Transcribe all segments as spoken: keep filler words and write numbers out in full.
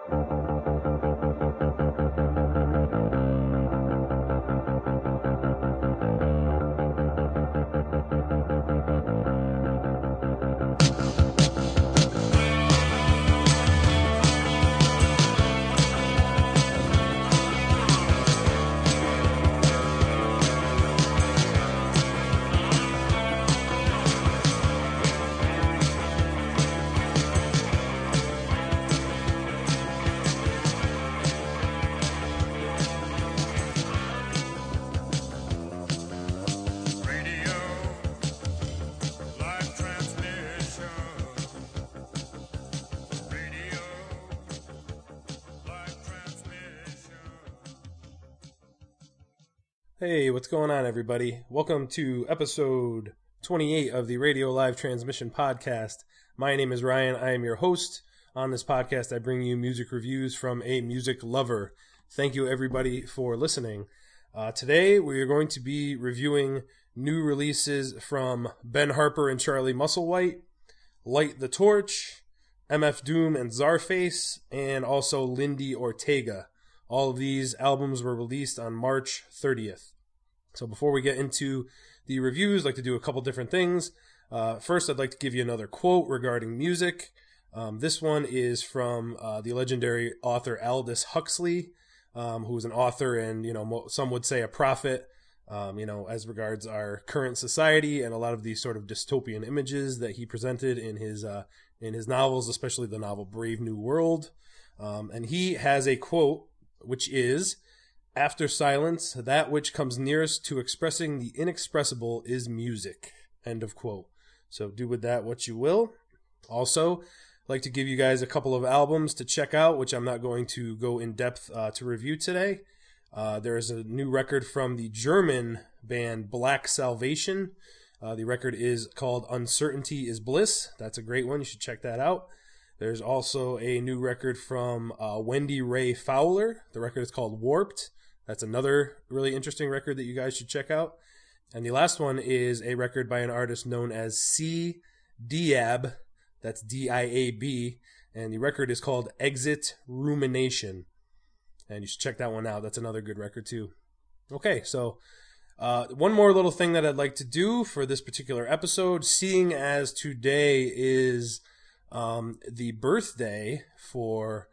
Hey, what's going on, everybody? Welcome to episode twenty-eight of the Radio Live Transmission Podcast. My name is Ryan. I am your host. On this podcast, I bring you music reviews from a music lover. Thank you, everybody, for listening. Uh, today, we are going to be reviewing new releases from Ben Harper and Charlie Musselwhite, Light the Torch, M F Doom and Czarface, and also Lindy Ortega. All of these albums were released on March thirtieth. So before we get into the reviews, I'd like to do a couple different things. Uh, first, I'd like to give you another quote regarding music. Um, this one is from uh, the legendary author Aldous Huxley, um, who is an author and, you know, mo- some would say a prophet, um, you know, as regards our current society and a lot of these sort of dystopian images that he presented in his uh, in his novels, especially the novel Brave New World. Um, and he has a quote, which is, "After silence, that which comes nearest to expressing the inexpressible is music." End of quote. So do with that what you will. Also, I'd like to give you guys a couple of albums to check out, which I'm not going to go in depth uh, to review today. Uh, there is a new record from the German band Black Salvation. Uh, the record is called Uncertainty is Bliss. That's a great one. You should check that out. There's also a new record from uh, Wendy Ray Fowler. The record is called Warped. That's another really interesting record that you guys should check out. And the last one is a record by an artist known as C. Diab. That's D I A B. And the record is called Exit Rumination. And you should check that one out. That's another good record too. Okay, so uh, one more little thing that I'd like to do for this particular episode, seeing as today is um, the birthday for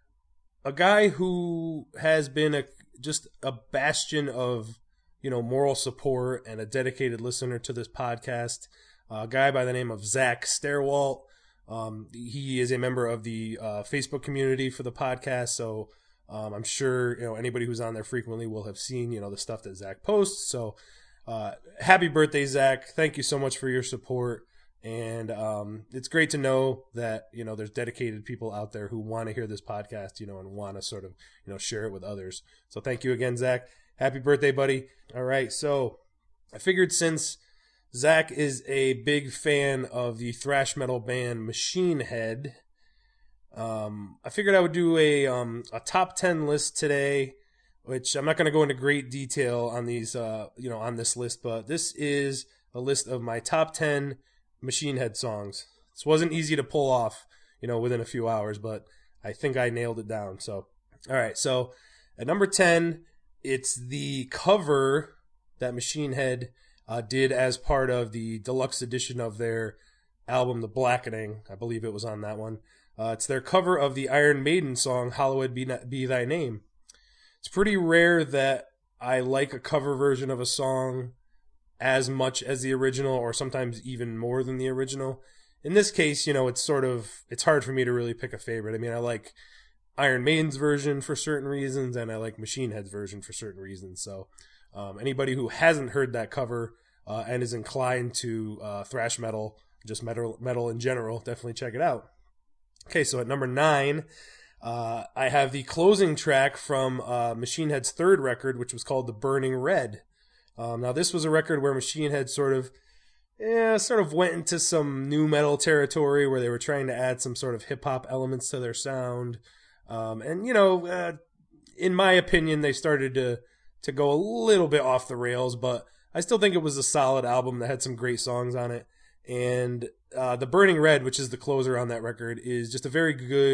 a guy who has been a just a bastion of, you know, moral support and a dedicated listener to this podcast. Uh, a guy by the name of Zach Sterwalt. Um, he is a member of the uh, Facebook community for the podcast, so um, I'm sure, you know, anybody who's on there frequently will have seen, you know, the stuff that Zach posts. So uh, happy birthday, Zach. Thank you so much for your support. And um, it's great to know that, you know, there's dedicated people out there who want to hear this podcast, you know, and want to sort of, you know, share it with others. So thank you again, Zach. Happy birthday, buddy. All right. So I figured since Zach is a big fan of the thrash metal band Machine Head, um, I figured I would do a, um, a top ten list today, which I'm not going to go into great detail on these, uh, you know, on this list, but this is a list of my top ten Machine Head songs. This wasn't easy to pull off, you know, within a few hours, but I think I nailed it down. So, all right. So at number ten, it's the cover that Machine Head uh, did as part of the deluxe edition of their album, The Blackening. I believe it was on that one. Uh, it's their cover of the Iron Maiden song, Hallowed Be, Be Thy Name. It's pretty rare that I like a cover version of a song as much as the original, or sometimes even more than the original. In this case, you know, it's sort of, it's hard for me to really pick a favorite. I mean, I like Iron Maiden's version for certain reasons, and I like Machine Head's version for certain reasons. So um, anybody who hasn't heard that cover uh, and is inclined to uh, thrash metal, just metal, metal in general, definitely check it out. Okay, so at number nine, uh, I have the closing track from uh, Machine Head's third record, which was called The Burning Red. Um, now, this was a record where Machine Head sort of, yeah, sort of went into some nu metal territory where they were trying to add some sort of hip hop elements to their sound. Um, and, you know, uh, in my opinion, they started to, to go a little bit off the rails, but I still think it was a solid album that had some great songs on it. And uh, The Burning Red, which is the closer on that record, is just a very good,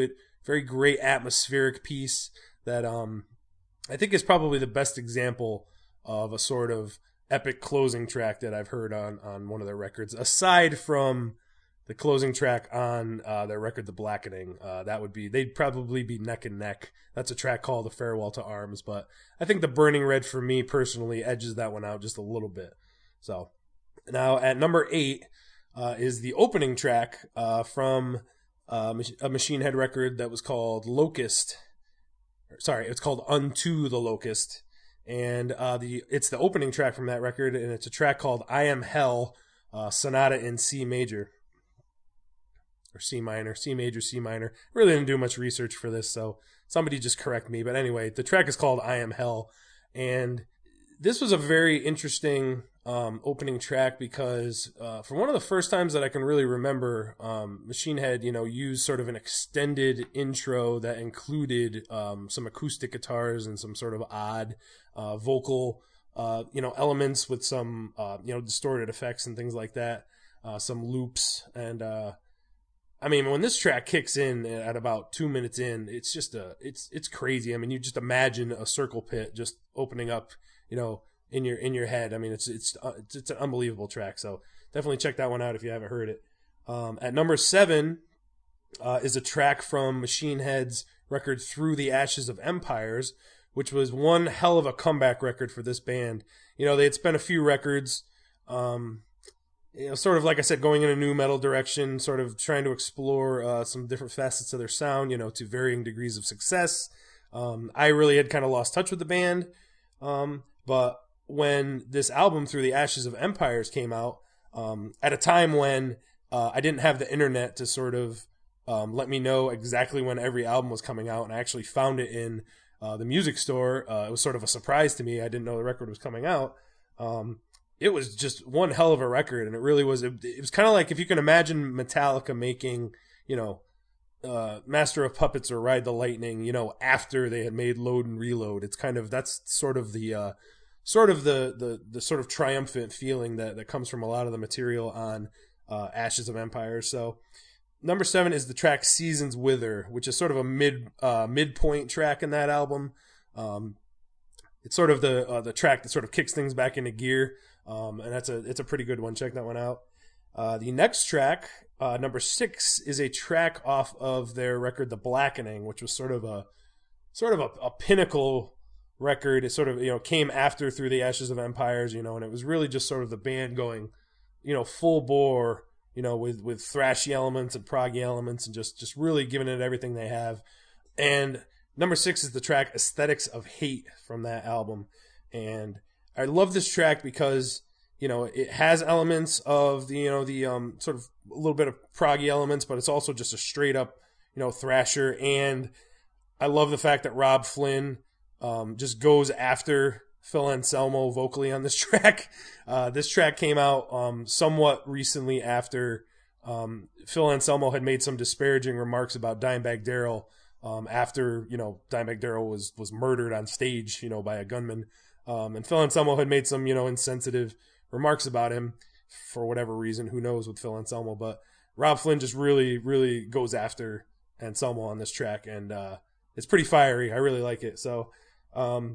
very great atmospheric piece that um, I think is probably the best example of a sort of epic closing track that I've heard on, on one of their records, aside from the closing track on uh, their record, The Blackening. Uh, that would be, they'd probably be neck and neck. That's a track called The Farewell to Arms, but I think The Burning Red, for me personally, edges that one out just a little bit. So now at number eight uh, is the opening track uh, from uh, a Machine Head record that was called Locust. Sorry, it's called Unto the Locust. And uh, the it's the opening track from that record, and it's a track called I Am Hell, uh, Sonata in C major. Or C minor, C major, C minor. Really didn't do much research for this, so somebody just correct me. But anyway, the track is called I Am Hell. And this was a very interesting um, opening track because uh, for one of the first times that I can really remember, um, Machine Head, you know, used sort of an extended intro that included um, some acoustic guitars and some sort of odd uh, vocal, uh, you know, elements with some, uh, you know, distorted effects and things like that, uh, some loops. And, uh, I mean, when this track kicks in at about two minutes in, it's just a, it's, it's crazy. I mean, you just imagine a circle pit just opening up, you know, in your, in your head. I mean, it's, it's, uh, it's, it's an unbelievable track. So definitely check that one out if you haven't heard it. Um, at number seven, uh, is a track from Machine Head's record Through the Ashes of Empires, which was one hell of a comeback record for this band. You know, they had spent a few records, um, you know, sort of like I said, going in a new metal direction, sort of trying to explore uh, some different facets of their sound, you know, to varying degrees of success. Um, I really had kind of lost touch with the band. Um, but when this album, Through the Ashes of Empires, came out, um, at a time when uh, I didn't have the internet to sort of um, let me know exactly when every album was coming out, and I actually found it in uh, the music store. Uh, it was sort of a surprise to me. I didn't know the record was coming out. Um, It was just one hell of a record, and it really was. It, it was kind of like if you can imagine Metallica making, you know, uh, Master of Puppets or Ride the Lightning, you know, after they had made Load and Reload. It's kind of that's sort of the uh, sort of the, the the sort of triumphant feeling that that comes from a lot of the material on uh, Ashes of Empires. So number seven is the track Seasons Wither, which is sort of a mid uh, midpoint track in that album. Um, it's sort of the uh, the track that sort of kicks things back into gear. Um, and that's a it's a pretty good one. Check that one out. Uh, the next track, uh, number six, is a track off of their record, The Blackening, which was sort of a sort of a, a pinnacle record. It sort of, you know, came after Through the Ashes of Empires, you know, and it was really just sort of the band going, you know, full bore, you know, with with thrashy elements and proggy elements, and just just really giving it everything they have. And number six is the track Aesthetics of Hate from that album, and I love this track because, you know, it has elements of the, you know, the um, sort of a little bit of proggy elements, but it's also just a straight up, you know, thrasher. And I love the fact that Rob Flynn um, just goes after Phil Anselmo vocally on this track. Uh, this track came out um, somewhat recently after um, Phil Anselmo had made some disparaging remarks about Dimebag Darrell um, after, you know, Dimebag Darrell was, was murdered on stage, you know, by a gunman. Um, and Phil Anselmo had made some, you know, insensitive remarks about him for whatever reason. Who knows with Phil Anselmo? But Rob Flynn just really, really goes after Anselmo on this track, and uh, it's pretty fiery. I really like it. So um,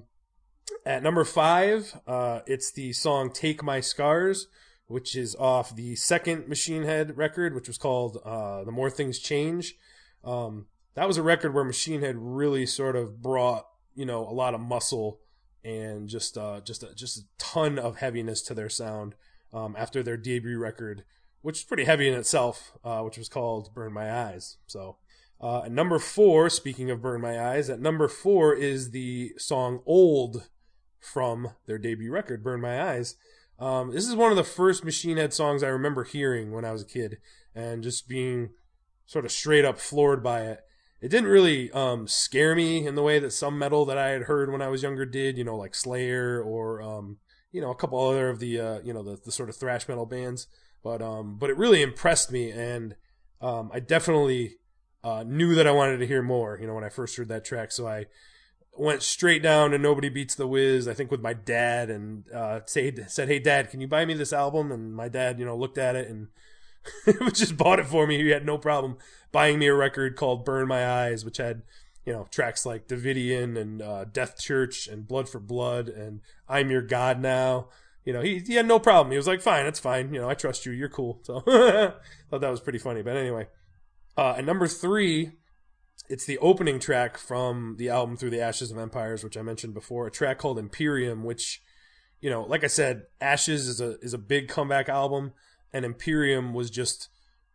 at number five, uh, it's the song Take My Scars, which is off the second Machine Head record, which was called uh, The More Things Change. Um, that was a record where Machine Head really sort of brought, you know, a lot of muscle and just uh, just a, just a ton of heaviness to their sound um, after their debut record, which is pretty heavy in itself, uh, which was called Burn My Eyes. So uh, at number four, speaking of Burn My Eyes, at number four is the song Old from their debut record, Burn My Eyes. Um, this is one of the first Machine Head songs I remember hearing when I was a kid and just being sort of straight up floored by it. It didn't really um, scare me in the way that some metal that I had heard when I was younger did, you know, like Slayer or, um, you know, a couple other of the, uh, you know, the, the sort of thrash metal bands. But um, but it really impressed me, and um, I definitely uh, knew that I wanted to hear more, you know, when I first heard that track. So I went straight down to Nobody Beats the Wiz, I think with my dad, and uh, say, said, hey, Dad, can you buy me this album? And my dad, you know, looked at it and just bought it for me. He had no problem buying me a record called Burn My Eyes, which had, you know, tracks like Davidian and uh, Death Church and Blood for Blood and I'm Your God Now. You know, he, he had no problem. He was like, fine, that's fine. You know, I trust you. You're cool. So thought that was pretty funny. But anyway, uh, at number three, it's the opening track from the album Through the Ashes of Empires, which I mentioned before, a track called Imperium, which, you know, like I said, Ashes is a is a big comeback album, and Imperium was just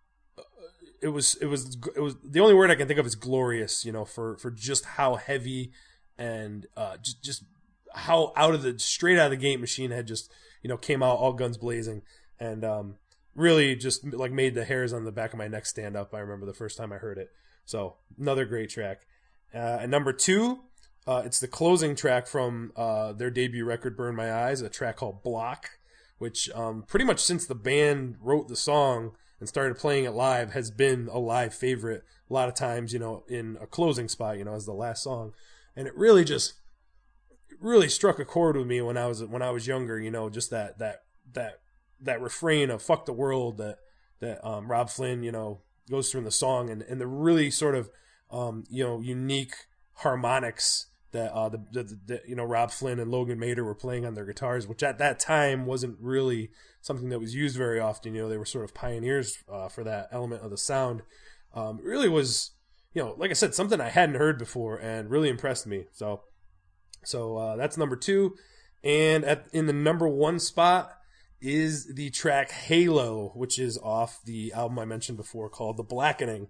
it was it was it was the only word I can think of is glorious, you know, for for just how heavy and uh, just just how out of the straight out of the gate Machine Head just, you know, came out all guns blazing, and um, really just like made the hairs on the back of my neck stand up. I remember the first time I heard it. So another great track. Uh, and number two, uh, it's the closing track from uh, their debut record, Burn My Eyes, a track called Block, which um, pretty much since the band wrote the song and started playing it live has been a live favorite a lot of times, you know, in a closing spot, you know, as the last song. And it really just it really struck a chord with me when I was when I was younger, you know, just that that that that refrain of fuck the world that that um, Rob Flynn, you know, goes through in the song, and, and the really sort of um, you know, unique harmonics that uh, the, the, the you know Rob Flynn and Logan Mader were playing on their guitars, which at that time wasn't really something that was used very often. You know, they were sort of pioneers uh, for that element of the sound. Um, it really was, you know, like I said, something I hadn't heard before, and really impressed me. So, so uh, that's number two, and at in the number one spot is the track Halo, which is off the album I mentioned before called The Blackening.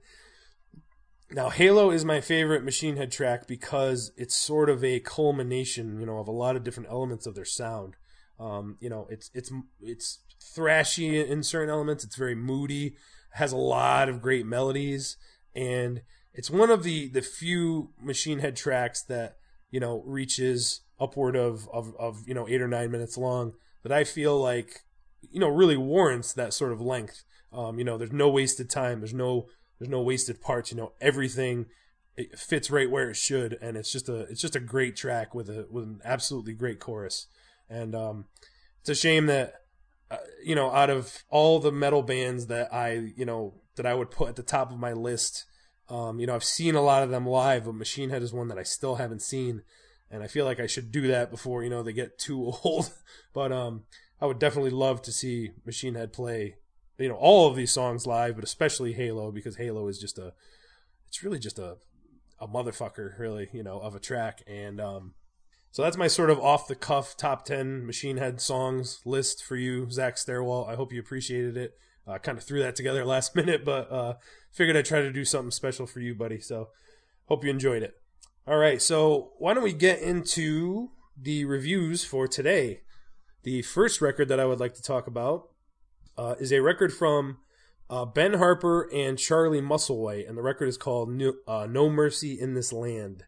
Now, Halo is my favorite Machine Head track because it's sort of a culmination, you know, of a lot of different elements of their sound. Um, you know, it's it's it's thrashy in certain elements. It's very moody, has a lot of great melodies, and it's one of the, the few Machine Head tracks that, you know, reaches upward of, of, of, you know, eight or nine minutes long that I feel like, you know, really warrants that sort of length. Um, you know, there's no wasted time. There's no There's no wasted parts. You know, everything it fits right where it should, and it's just a it's just a great track with a with an absolutely great chorus. And um, it's a shame that uh, you know, out of all the metal bands that I you know that I would put at the top of my list, um, you know, I've seen a lot of them live, but Machine Head is one that I still haven't seen, and I feel like I should do that before, you know, they get too old. But um, I would definitely love to see Machine Head play, you know, all of these songs live, but especially Halo, because Halo is just a, it's really just a, a motherfucker, really, you know, of a track. And um, so that's my sort of off the cuff top ten Machine Head songs list for you, Zach Stairwell. I hope you appreciated it. I uh, kind of threw that together last minute, but uh, figured I'd try to do something special for you, buddy. So hope you enjoyed it. All right, so why don't we get into the reviews for today? The first record that I would like to talk about Uh, is a record from uh, Ben Harper and Charlie Musselwhite, and the record is called No, uh, No Mercy in This Land.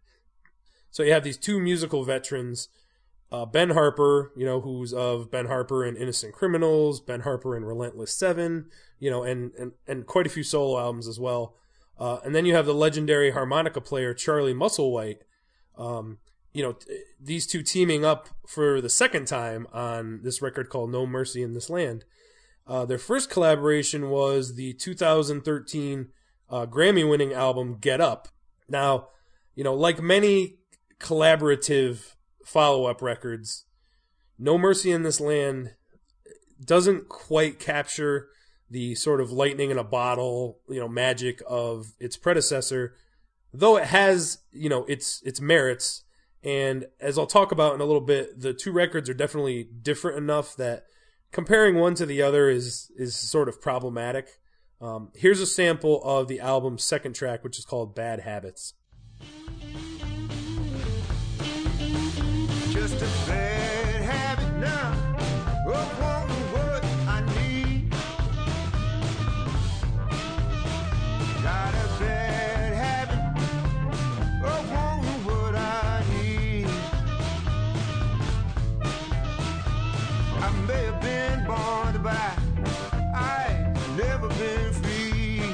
So you have these two musical veterans, uh, Ben Harper, you know, who's of Ben Harper and Innocent Criminals, Ben Harper and Relentless Seven, you know, and, and, and quite a few solo albums as well. Uh, and then you have the legendary harmonica player Charlie Musselwhite, um, you know, t- these two teaming up for the second time on this record called No Mercy in This Land. Uh, their first collaboration was the two thousand thirteen uh, Grammy-winning album Get Up. Now, you know, like many collaborative follow-up records, No Mercy in This Land doesn't quite capture the sort of lightning in a bottle, you know, magic of its predecessor, though it has, you know, its its merits. And as I'll talk about in a little bit, the two records are definitely different enough that comparing one to the other is is sort of problematic. Um, here's a sample of the album's second track, which is called Bad Habits. Just a bad habit now of wanting what I need. Got a bad habit of wanting what I need. I may have been born to buy, I never been free.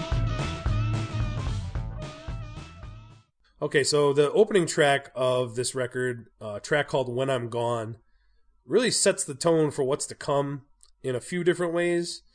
Okay, so the opening track of this record, uh, a track called When I'm Gone, really sets the tone for what's to come in a few different ways.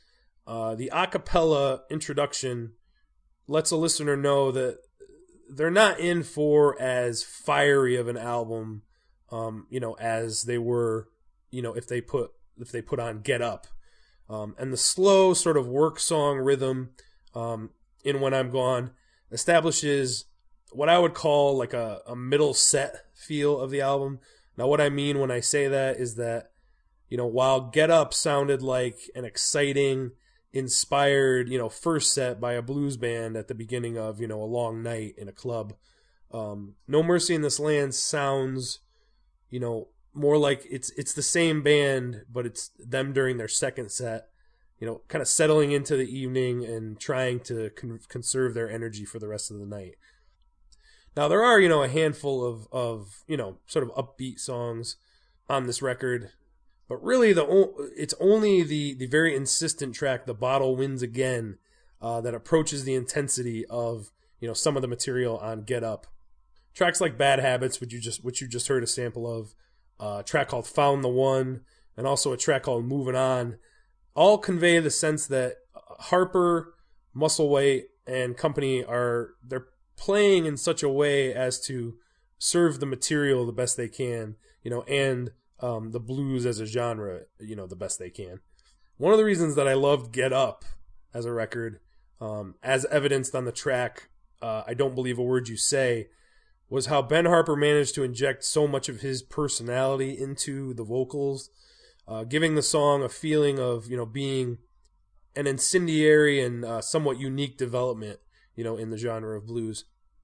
Uh, the a cappella introduction lets a listener know that they're not in for as fiery of an album, um, you know, as they were, you know, if they put if they put on Get Up. Um, and the slow sort of work song rhythm um, in When I'm Gone establishes what I would call like a, a middle set feel of the album. Now, what I mean when I say that is that, you know, while Get Up sounded like an exciting, inspired, you know, first set by a blues band at the beginning of, you know, a long night in a club, um, No Mercy in This Land sounds, you know, more like it's it's the same band, but it's them during their second set, you know, kind of settling into the evening and trying to con- conserve their energy for the rest of the night. Now, there are, you know, a handful of, of, you know, sort of upbeat songs on this record, but really the it's only the, the very insistent track, The Bottle Wins Again, uh, that approaches the intensity of, you know, some of the material on Get Up. Tracks like Bad Habits, which you just which you just heard a sample of, uh, a track called Found the One, and also a track called Moving On, all convey the sense that Harper, Musselwhite, and company are they're playing in such a way as to serve the material the best they can, you know, and um, the blues as a genre, you know, the best they can. One of the reasons that I loved Get Up as a record, um, as evidenced on the track, uh, I Don't Believe a Word You Say, was how Ben Harper managed to inject so much of his personality into the vocals, uh, giving the song a feeling of, you know, being an incendiary and uh, somewhat unique development, you know, in the genre of blues.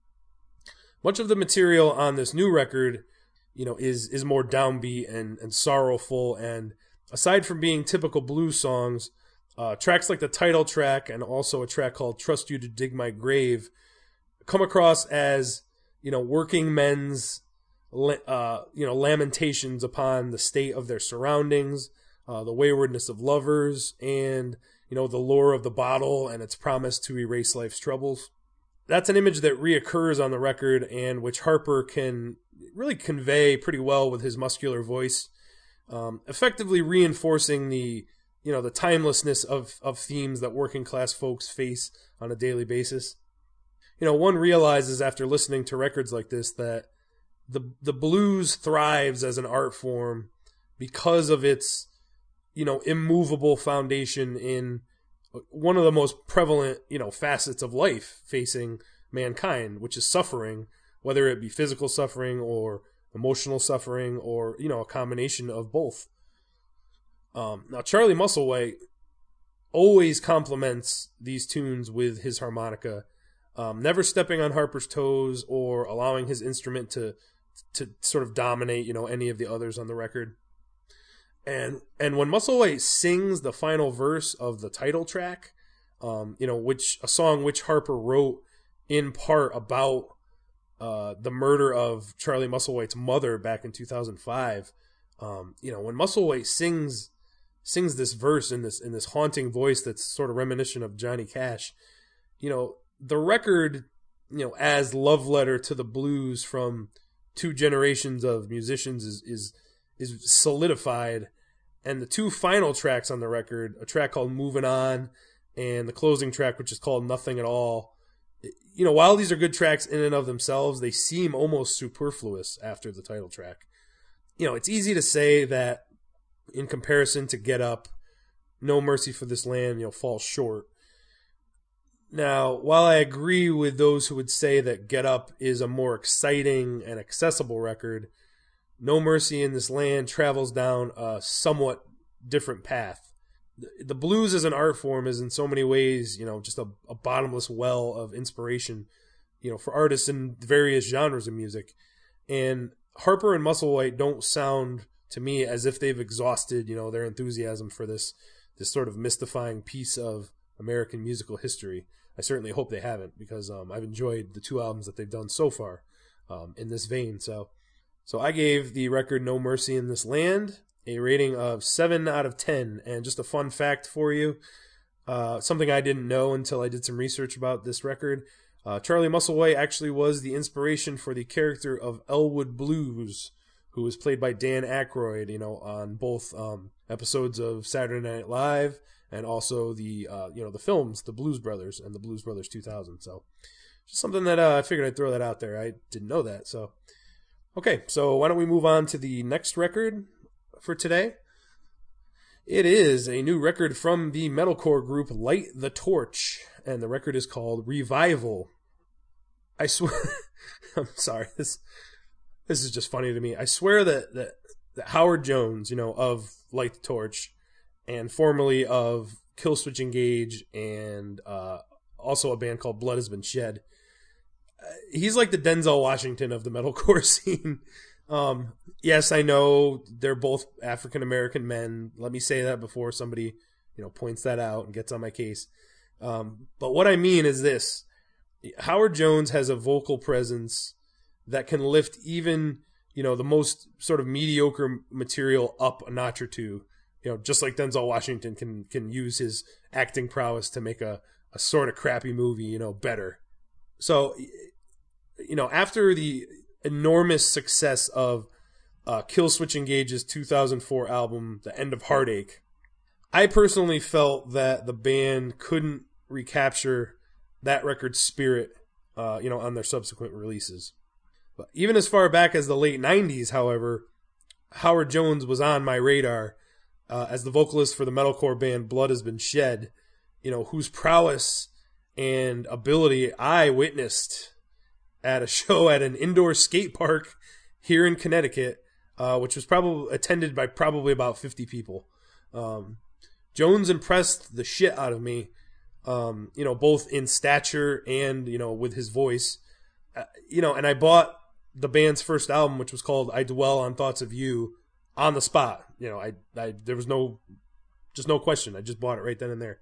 Much of the material on this new record, you know, is is more downbeat and, and sorrowful, and aside from being typical blues songs, uh, tracks like the title track and also a track called Trust You to Dig My Grave come across as, you know, working men's, uh, you know, lamentations upon the state of their surroundings, uh, the waywardness of lovers, and, you know, the lure of the bottle and its promise to erase life's troubles. That's an image that reoccurs on the record and which Harper can really convey pretty well with his muscular voice, um, effectively reinforcing the, you know, the timelessness of, of themes that working class folks face on a daily basis. You know, one realizes after listening to records like this that the the blues thrives as an art form because of its, you know, immovable foundation in one of the most prevalent, you know, facets of life facing mankind, which is suffering, whether it be physical suffering or emotional suffering or, you know, a combination of both. Um, now, Charlie Musselwhite always complements these tunes with his harmonica, Um, never stepping on Harper's toes or allowing his instrument to to sort of dominate, you know, any of the others on the record. And and when Musselwhite sings the final verse of the title track, um, you know, which a song which Harper wrote in part about uh, the murder of Charlie Musselwhite's mother back in two thousand five, um, you know, when Musselwhite sings sings this verse in this in this haunting voice that's sort of reminiscent of Johnny Cash, you know, the record, you know, as love letter to the blues from two generations of musicians is is is solidified. And the two final tracks on the record, a track called Moving On and the closing track, which is called Nothing at All, you know, while these are good tracks in and of themselves, they seem almost superfluous after the title track. You know, it's easy to say that in comparison to Get Up, No Mercy for This Land, you know, falls short. Now, while I agree with those who would say that Get Up is a more exciting and accessible record, No Mercy in This Land travels down a somewhat different path. The blues as an art form is in so many ways, you know, just a, a bottomless well of inspiration, you know, for artists in various genres of music. And Harper and Musselwhite don't sound to me as if they've exhausted, you know, their enthusiasm for this this sort of mystifying piece of American musical history. I certainly hope they haven't, because um, I've enjoyed the two albums that they've done so far um, in this vein. So, so I gave the record No Mercy in This Land a rating of seven out of ten. And just a fun fact for you, uh, something I didn't know until I did some research about this record. Uh, Charlie Musselwhite actually was the inspiration for the character of Elwood Blues, who was played by Dan Aykroyd, you know, on both um, episodes of Saturday Night Live and also the uh, you know the films, the Blues Brothers and the Blues Brothers two thousand. So just something that uh, I figured I'd throw that out there. I didn't know that. So okay, so why don't we move on to the next record for today? It is a new record from the metalcore group Light the Torch, and the record is called Revival. I swear, I'm sorry, this this is just funny to me. I swear that, that, that Howard Jones, you know, of Light the Torch, and formerly of Killswitch Engage, and uh, also a band called Blood Has Been Shed, uh, he's like the Denzel Washington of the metalcore scene. Um, yes, I know they're both African-American men. Let me say that before somebody, you know, points that out and gets on my case. Um, but what I mean is this. Howard Jones has a vocal presence that can lift even, you know, the most sort of mediocre material up a notch or two. You know, just like Denzel Washington can, can use his acting prowess to make a, a sort of crappy movie, you know, better. So, you know, after the enormous success of uh, Killswitch Engage's two thousand four album, The End of Heartache, I personally felt that the band couldn't recapture that record's spirit, uh, you know, on their subsequent releases. But even as far back as the late nineties, however, Howard Jones was on my radar uh, as the vocalist for the metalcore band Blood Has Been Shed, you know, whose prowess and ability I witnessed at a show at an indoor skate park here in Connecticut, uh, which was probably attended by probably about fifty people. Um, Jones impressed the shit out of me, um, you know, both in stature and, you know, with his voice. Uh, you know, and I bought the band's first album, which was called I Dwell on Thoughts of You, on the spot. You know, I, I there was no, just no question. I just bought it right then and there.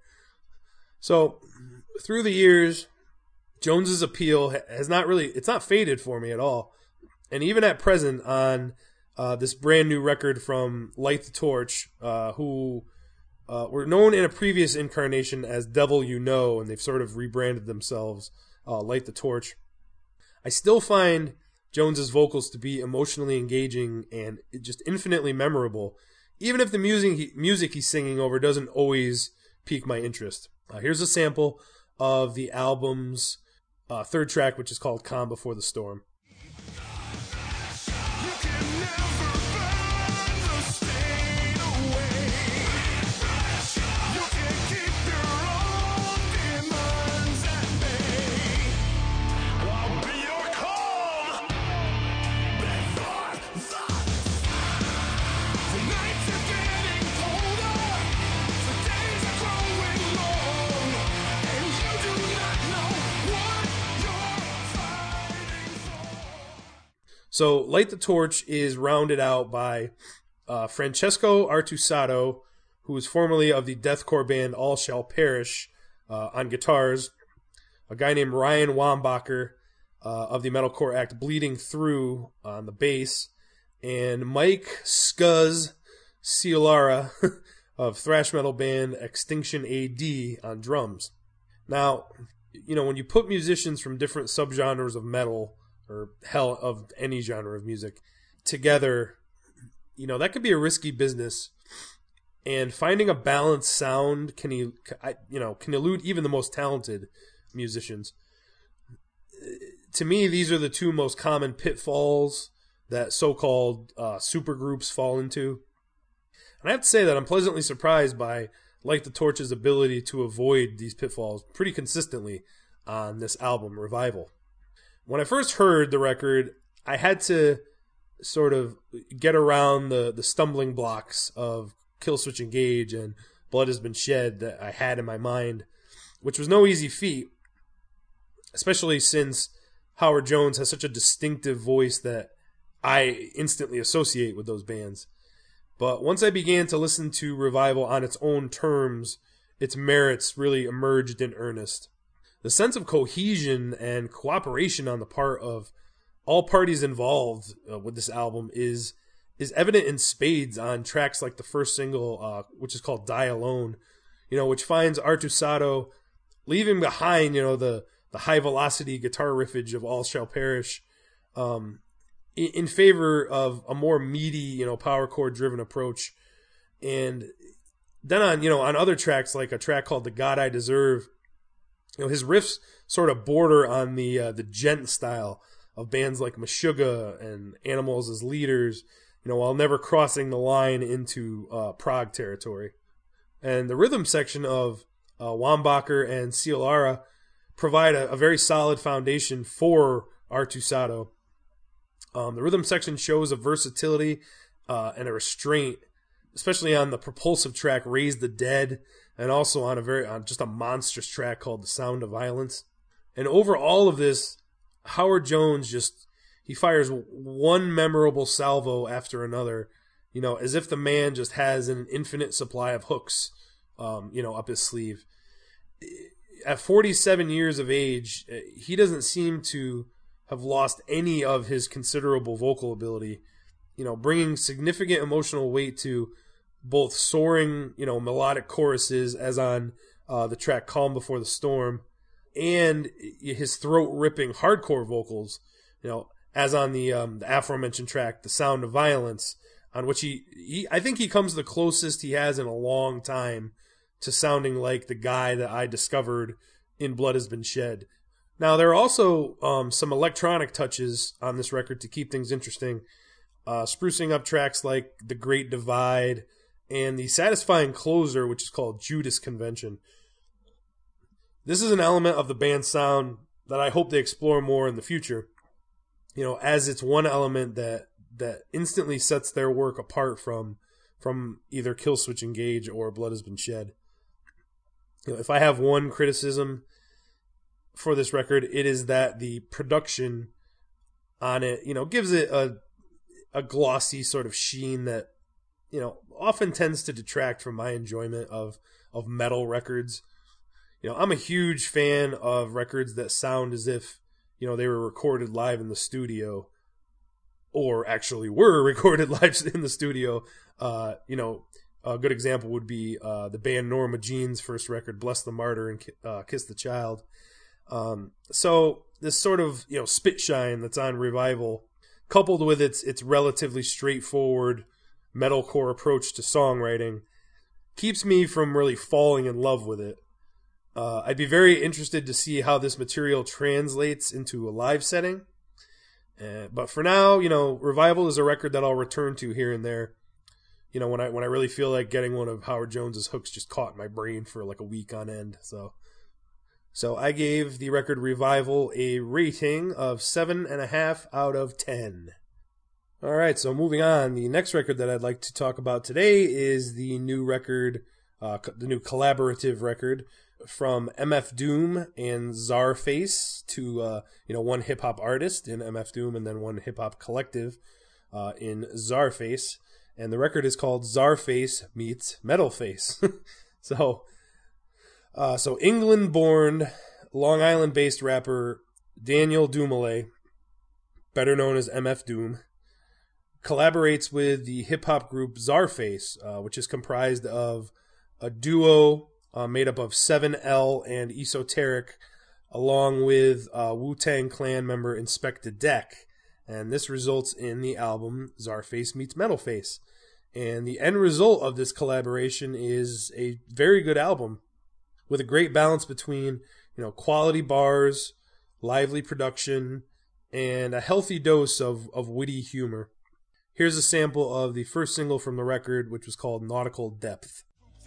So through the years, Jones's appeal has not really, it's not faded for me at all. And even at present on uh, this brand new record from Light the Torch, uh, who uh, were known in a previous incarnation as Devil You Know, and they've sort of rebranded themselves uh, Light the Torch, I still find Jones's vocals to be emotionally engaging and just infinitely memorable, even if the music, he, music he's singing over doesn't always pique my interest. Uh, here's a sample of the album's Uh, third track, which is called Calm Before the Storm. So Light the Torch is rounded out by uh, Francesco Artusato, who was formerly of the deathcore band All Shall Perish, uh, on guitars, a guy named Ryan Wambacher uh, of the metalcore act Bleeding Through on the bass, and Mike Scuzz Ciolara of thrash metal band Extinction A D on drums. Now, you know, when you put musicians from different subgenres of metal, or hell, of any genre of music, together, you know, that could be a risky business. And finding a balanced sound can, you know, can elude even the most talented musicians. To me, these are the two most common pitfalls that so-called uh, supergroups fall into. And I have to say that I'm pleasantly surprised by Light the Torch's ability to avoid these pitfalls pretty consistently on this album, Revival. When I first heard the record, I had to sort of get around the, the stumbling blocks of Killswitch Engage and Blood Has Been Shed that I had in my mind, which was no easy feat, especially since Howard Jones has such a distinctive voice that I instantly associate with those bands. But once I began to listen to Revival on its own terms, its merits really emerged in earnest. The sense of cohesion and cooperation on the part of all parties involved uh, with this album is is evident in spades on tracks like the first single, uh, which is called Die Alone, you know, which finds Artusato leaving behind, you know, the, the high velocity guitar riffage of All Shall Perish, um, in, in favor of a more meaty, you know, power chord driven approach. And Then on, you know, on other tracks, like a track called The God I Deserve, you know, his riffs sort of border on the uh, the djent style of bands like Meshuggah and Animals as Leaders, you know, while never crossing the line into uh, prog territory. And the rhythm section of uh, Wambacher and Cialara provide a, a very solid foundation for Artu Sato. Um, the rhythm section shows a versatility uh, and a restraint, especially on the propulsive track Raise the Dead, and also on a very on just a monstrous track called The Sound of Violence. And over all of this, Howard Jones just he fires one memorable salvo after another, you know, as if the man just has an infinite supply of hooks, um, you know, up his sleeve. At forty-seven years of age, he doesn't seem to have lost any of his considerable vocal ability, you know, bringing significant emotional weight to both soaring, you know, melodic choruses, as on uh, the track Calm Before the Storm, and his throat-ripping hardcore vocals, you know, as on the um, the aforementioned track, The Sound of Violence, on which he, he, I think he comes the closest he has in a long time to sounding like the guy that I discovered in Blood Has Been Shed. Now, there are also um, some electronic touches on this record to keep things interesting, uh, sprucing up tracks like The Great Divide and the satisfying closer, which is called Judas Convention. This is an element of the band's sound that I hope they explore more in the future, you know, as it's one element that that instantly sets their work apart from from either Killswitch Engage or Blood Has Been Shed. You know, if I have one criticism for this record, it is that the production on it, you know, gives it a a glossy sort of sheen that, you know, often tends to detract from my enjoyment of of metal records. You know, I'm a huge fan of records that sound as if, you know, they were recorded live in the studio, or actually were recorded live in the studio. Uh, you know, a good example would be uh, the band Norma Jean's first record, Bless the Martyr and uh, Kiss the Child. Um, so this sort of, you know, spit shine that's on Revival, coupled with its its relatively straightforward metalcore approach to songwriting, keeps me from really falling in love with it. Uh, I'd be very interested to see how this material translates into a live setting. Uh, but for now, you know, Revival is a record that I'll return to here and there. You know, when I when I really feel like getting one of Howard Jones's hooks just caught in my brain for like a week on end. So, so I gave the record Revival a rating of seven and a half out of ten. All right, so moving on, the next record that I'd like to talk about today is the new record, uh, the new collaborative record from M F Doom and Czarface, to uh, you know, one hip hop artist in M F Doom and then one hip hop collective uh, in Czarface, and the record is called Czarface Meets Metalface. so, uh, so England-born, Long Island-based rapper Daniel Dumile, better known as M F Doom, collaborates with the hip hop group Czarface, uh, which is comprised of a duo Uh, made up of seven L and Esoteric, along with uh, Wu-Tang Clan member Inspector Deck. And this results in the album Czarface Meets Metalface. And the end result of this collaboration is a very good album with a great balance between, you know, quality bars, lively production, and a healthy dose of, of witty humor. Here's a sample of the first single from the record, which was called Nautical Depth.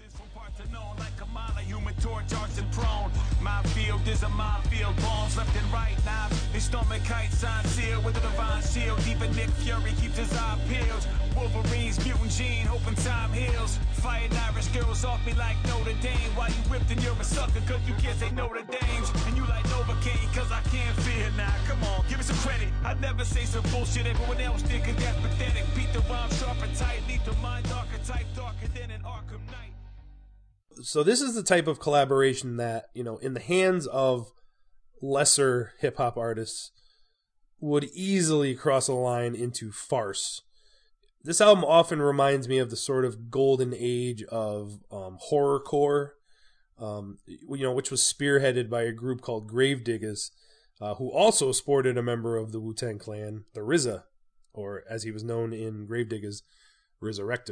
Human torch, arch and prone. My field is a minefield, bombs left and right. Knives, they storming kites, sign sealed with a divine shield. Even Nick Fury keeps his eye peeled. Wolverine's mutant gene, hoping time heals. Fighting Irish girls off me like Notre Dame. While you whipped and you're a sucker, cause you can't say Notre Dame's. And you like Novocaine, cause I can't fear now. Come on, give me some credit. I'd never say some bullshit everyone else did, cause that's pathetic. Beat the rhyme sharp and tight, lead the mind archetype darker than an Arkham Knight. So this is the type of collaboration that, you know, in the hands of lesser hip-hop artists would easily cross a line into farce. This album often reminds me of the sort of golden age of um, horrorcore, um, you know, which was spearheaded by a group called Gravediggaz, uh, who also sported a member of the Wu-Tang Clan, the R Z A, or as he was known in Gravediggaz, Resurrector.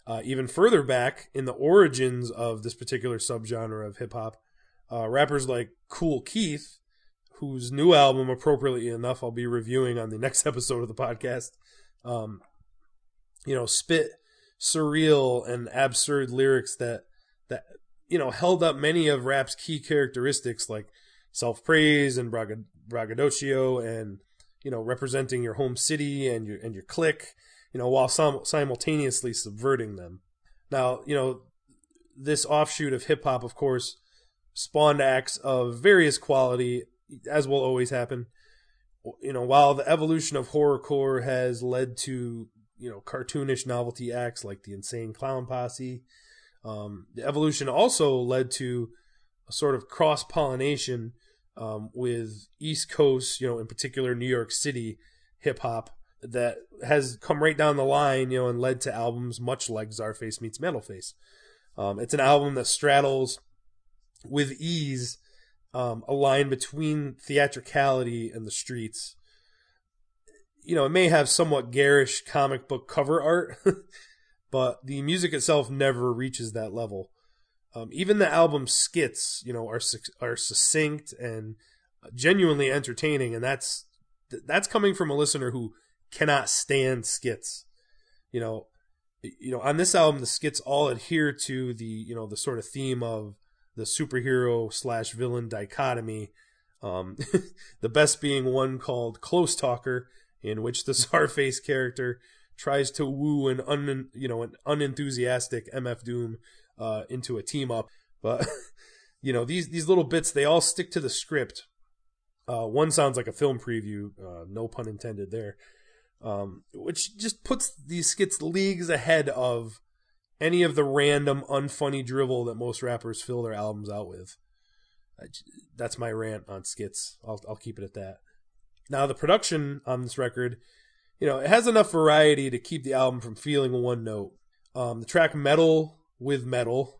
Uh, even further back in the origins of this particular subgenre of hip hop, uh, rappers like Kool Keith, whose new album, appropriately enough, I'll be reviewing on the next episode of the podcast, um, you know, spit surreal and absurd lyrics that, that, you know, held up many of rap's key characteristics like self-praise and bragad- braggadocio and, you know, representing your home city and your, and your clique, you know, while sim- simultaneously subverting them. Now, you know, this offshoot of hip hop, of course, spawned acts of various quality, as will always happen. You know, while the evolution of horrorcore has led to, you know, cartoonish novelty acts like the Insane Clown Posse, um, the evolution also led to a sort of cross-pollination um, with East Coast, you know, in particular New York City hip hop, that has come right down the line, you know, and led to albums much like Czarface meets Metalface. Um, it's an album that straddles with ease um, a line between theatricality and the streets. You know, it may have somewhat garish comic book cover art, but the music itself never reaches that level. Um, even the album's skits, you know, are are succinct and genuinely entertaining, and that's that's coming from a listener who cannot stand skits. You know, you know, on this album, the skits all adhere to the, you know, the sort of theme of the superhero slash villain dichotomy. Um, the best being one called Close Talker, in which the Czarface character tries to woo an un, you know, an unenthusiastic M F Doom uh, into a team up. But you know, these these little bits, they all stick to the script. Uh, one sounds like a film preview, uh, no pun intended there. Um, which just puts these skits leagues ahead of any of the random unfunny drivel that most rappers fill their albums out with. I, that's my rant on skits. I'll I'll keep it at that. Now, the production on this record, you know, it has enough variety to keep the album from feeling one note. Um, the track Meddle with Metal,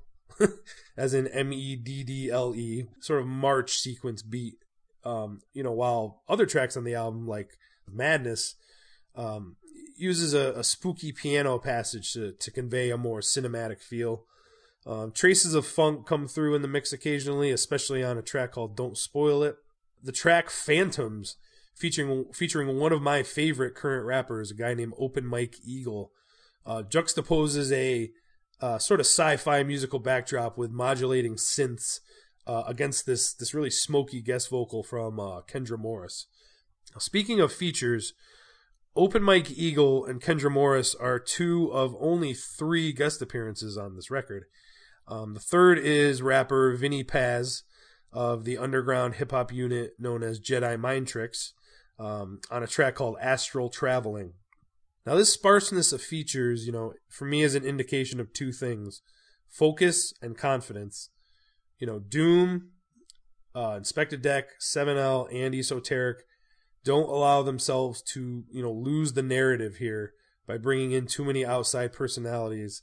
as in M E D D L E, sort of march sequence beat. Um, you know, while other tracks on the album, like Madness, Um, uses a, a spooky piano passage to, to convey a more cinematic feel. Um, traces of funk come through in the mix occasionally, especially on a track called Don't Spoil It. The track Phantoms, featuring featuring one of my favorite current rappers, a guy named Open Mike Eagle, uh, juxtaposes a uh, sort of sci-fi musical backdrop with modulating synths uh, against this, this really smoky guest vocal from uh, Kendra Morris. Now, speaking of features, Open Mike Eagle and Kendra Morris are two of only three guest appearances on this record. Um, the third is rapper Vinny Paz of the underground hip-hop unit known as Jedi Mind Tricks um, on a track called Astral Traveling. Now, this sparseness of features, you know, for me is an indication of two things: focus and confidence. You know, Doom, uh, Inspector Deck, seven L, and Esoteric don't allow themselves to, you know, lose the narrative here by bringing in too many outside personalities,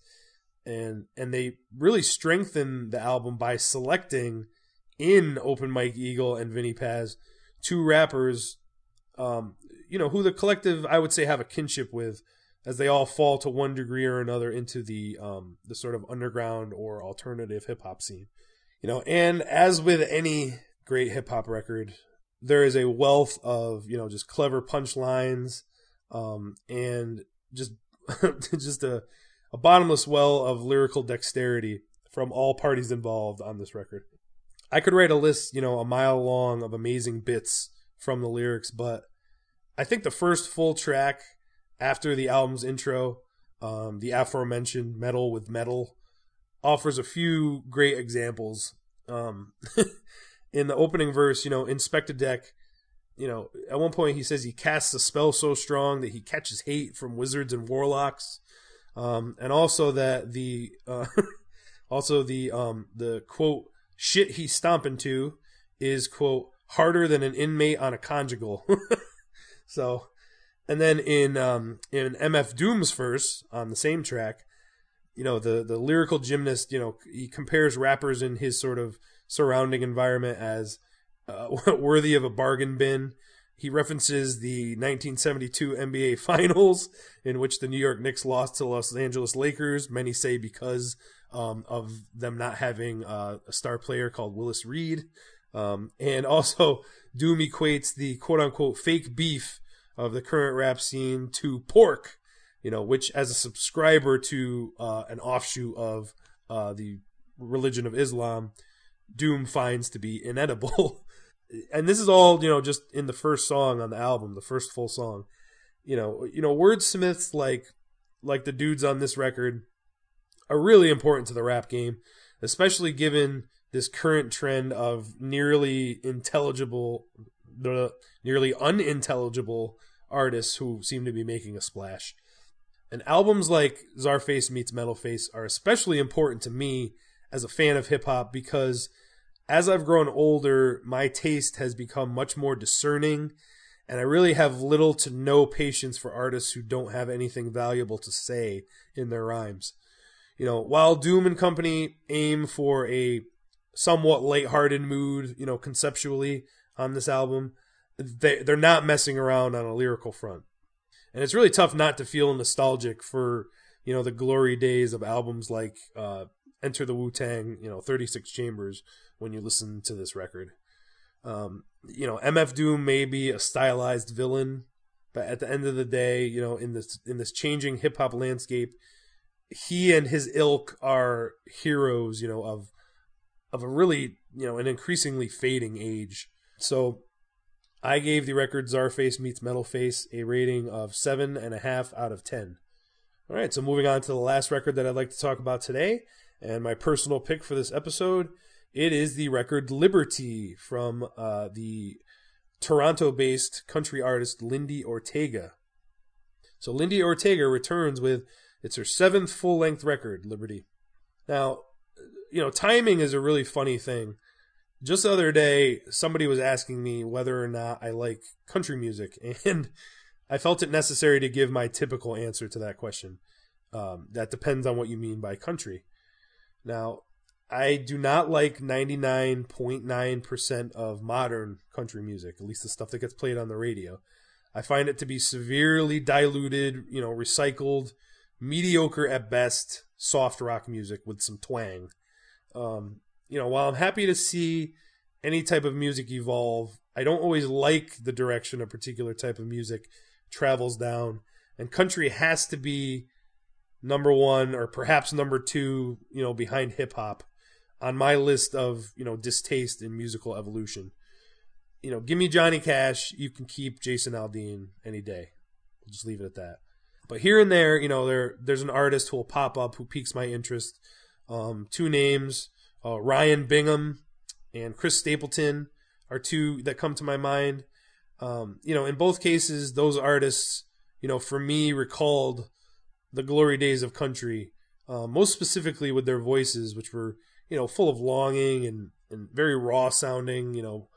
and and they really strengthen the album by selecting in Open Mike Eagle and Vinny Paz two rappers, um, you know, who the collective, I would say, have a kinship with, as they all fall to one degree or another into the um, the sort of underground or alternative hip hop scene, you know. And as with any great hip hop record, there is a wealth of, you know, just clever punchlines, um, and just just a, a bottomless well of lyrical dexterity from all parties involved on this record. I could write a list, you know, a mile long of amazing bits from the lyrics, but I think the first full track after the album's intro, um, the aforementioned Meddle with Metal, offers a few great examples. Um, in the opening verse, you know, Inspector Deck, you know, at one point he says he casts a spell so strong that he catches hate from wizards and warlocks, um, and also that the uh, also the um, the quote shit he's stomping to is quote harder than an inmate on a conjugal. So, and then in um, in M F Doom's verse on the same track, you know, the the lyrical gymnast, you know, he compares rappers in his sort of surrounding environment as uh, worthy of a bargain bin, He references the nineteen seventy-two N B A Finals, in which the New York Knicks lost to the Los Angeles Lakers. Many say because um, of them not having uh, a star player called Willis Reed. Um, and also, Doom equates the quote-unquote fake beef of the current rap scene to pork, you know, which as a subscriber to uh, an offshoot of uh, the religion of Islam, Doom finds to be inedible. And this is all, you know, just in the first song on the album, the first full song. You know, you know, wordsmiths like like the dudes on this record are really important to the rap game, especially given this current trend of nearly intelligible, the nearly unintelligible artists who seem to be making a splash. And albums like Czarface meets Metalface are especially important to me as a fan of hip hop because as I've grown older, my taste has become much more discerning, and I really have little to no patience for artists who don't have anything valuable to say in their rhymes. You know, while Doom and company aim for a somewhat lighthearted mood, you know, conceptually on this album, they, they're not messing around on a lyrical front. And it's really tough not to feel nostalgic for, you know, the glory days of albums like uh, Enter the Wu-Tang, you know, thirty-six Chambers, when you listen to this record. Um, you know, M F Doom may be a stylized villain, but at the end of the day, you know, in this in this changing hip hop landscape, he and his ilk are heroes, you know, of of a really, you know, an increasingly fading age. So I gave the record Czarface meets Metalface a rating of seven and a half out of ten. All right, so moving on to the last record that I'd like to talk about today, and my personal pick for this episode. It is the record Liberty from uh, the Toronto-based country artist Lindy Ortega. So Lindy Ortega returns with, it's her seventh full-length record, Liberty. Now, you know, timing is a really funny thing. Just the other day, somebody was asking me whether or not I like country music, and I felt it necessary to give my typical answer to that question. Um, that depends on what you mean by country. Now, I do not like ninety-nine point nine percent of modern country music, at least the stuff that gets played on the radio. I find it to be severely diluted, you know, recycled, mediocre at best, soft rock music with some twang. Um, you know, while I'm happy to see any type of music evolve, I don't always like the direction a particular type of music travels down. And country has to be number one or perhaps number two, you know, behind hip hop on my list of, you know, distaste in musical evolution. You know, give me Johnny Cash, you can keep Jason Aldean any day. We'll just leave it at that. But here and there, you know, there there's an artist who will pop up who piques my interest. Um, two names, uh, Ryan Bingham and Chris Stapleton are two that come to my mind. Um, you know, in both cases, those artists, you know, for me, recalled the glory days of country, uh, most specifically with their voices, which were, you know, full of longing and, and very raw sounding, you know,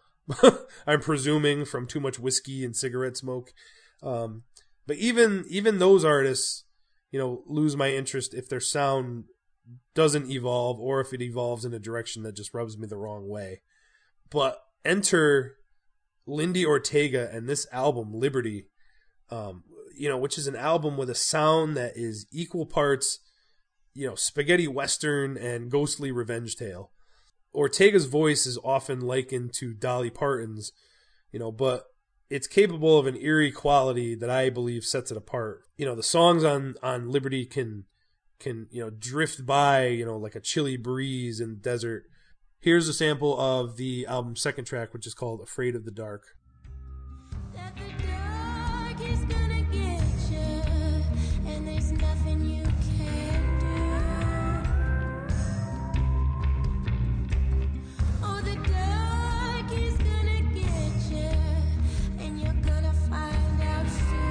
I'm presuming from too much whiskey and cigarette smoke. Um, but even, even those artists, you know, lose my interest if their sound doesn't evolve or if it evolves in a direction that just rubs me the wrong way. But enter Lindy Ortega and this album, Liberty, um, you know, which is an album with a sound that is equal parts, you know, spaghetti western and ghostly revenge tale. Ortega's voice is often likened to Dolly Parton's, you know, but it's capable of an eerie quality that I believe sets it apart. You know, the songs on, on Liberty can, can, you know, drift by, you know, like a chilly breeze in the desert. Here's a sample of the album's second track, which is called Afraid of the Dark. That the dark is gonna get you, and there's nothing you can do. Oh, the dark is gonna get you, and you're gonna find out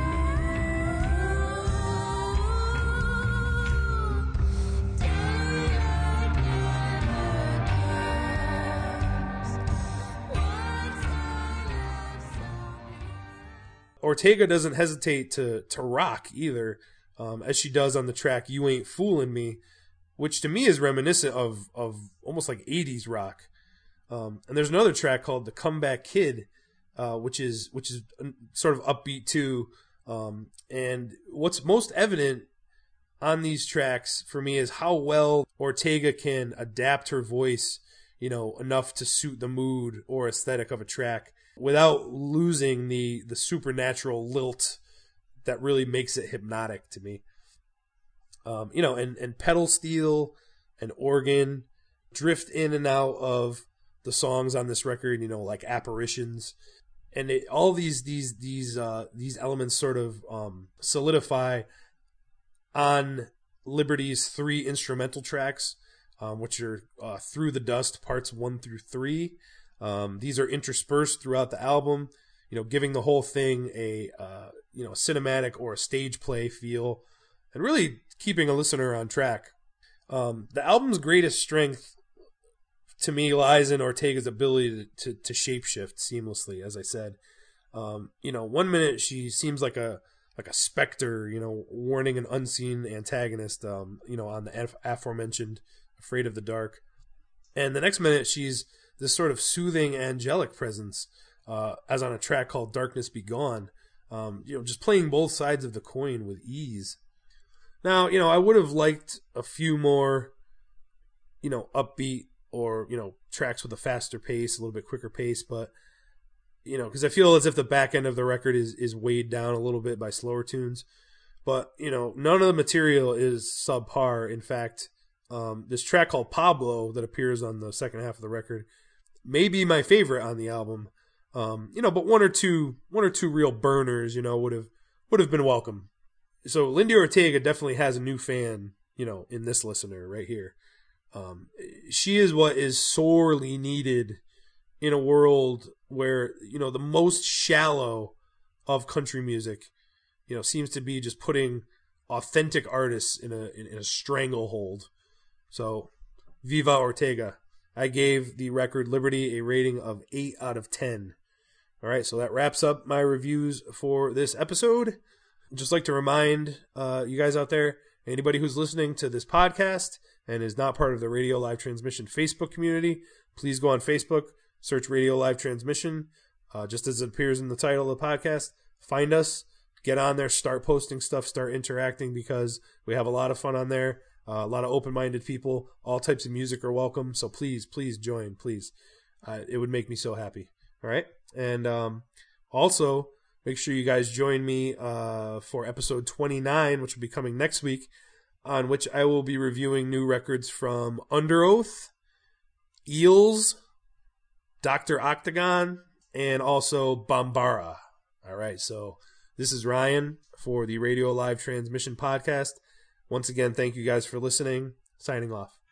soon. Daylight never comes. Once I love someone. Ortega doesn't hesitate to to rock either, um, as she does on the track You Ain't Foolin' Me, which to me is reminiscent of, of almost like eighties rock. Um, and there's another track called The Comeback Kid, uh, which is which is sort of upbeat too. Um, and what's most evident on these tracks for me is how well Ortega can adapt her voice, you know, enough to suit the mood or aesthetic of a track without losing the the supernatural lilt that really makes it hypnotic to me. Um, you know, and, and pedal steel and organ drift in and out of the songs on this record, you know, like apparitions. And it, all these these these uh, these elements sort of um, solidify on Liberty's three instrumental tracks, um, which are uh, Through the Dust, parts one through three. Um, these are interspersed throughout the album, you know, giving the whole thing a uh, you know, cinematic or a stage play feel, and really keeping a listener on track. Um, the album's greatest strength to me lies in Ortega's ability to, to, to shapeshift seamlessly, as I said. Um, you know, one minute she seems like a like a specter, you know, warning an unseen antagonist, um, you know, on the af- aforementioned Afraid of the Dark. And the next minute she's this sort of soothing angelic presence, uh, as on a track called Darkness Be Gone, um, you know, just playing both sides of the coin with ease. Now, you know, I would have liked a few more, you know, upbeat or, you know, tracks with a faster pace, a little bit quicker pace, but, you know, because I feel as if the back end of the record is, is weighed down a little bit by slower tunes. But, you know, none of the material is subpar. In fact, um, this track called Pablo that appears on the second half of the record may be my favorite on the album. Um, you know, but one or two, one or two real burners, you know, would have, would have been welcome. So Lindi Ortega definitely has a new fan, you know, in this listener right here. Um, she is what is sorely needed in a world where, you know, the most shallow of country music, you know, seems to be just putting authentic artists in a in, in a stranglehold. So, Viva Ortega. I gave the record Liberty a rating of eight out of ten. All right, so that wraps up my reviews for this episode. I'd just like to remind uh, you guys out there, anybody who's listening to this podcast and is not part of the Radio Live Transmission Facebook community, please go on Facebook, search Radio Live Transmission, uh, just as it appears in the title of the podcast. Find us, get on there, start posting stuff, start interacting, because we have a lot of fun on there. Uh, a lot of open-minded people. All types of music are welcome. So please, please join, please. Uh, it would make me so happy. All right? And um, also, make sure you guys join me uh, for episode twenty-nine, which will be coming next week, on which I will be reviewing new records from Underoath, Eels, Doctor Octagon, and also Bambara. All right, so this is Ryan for the Radio Live Transmission podcast. Once again, thank you guys for listening. Signing off.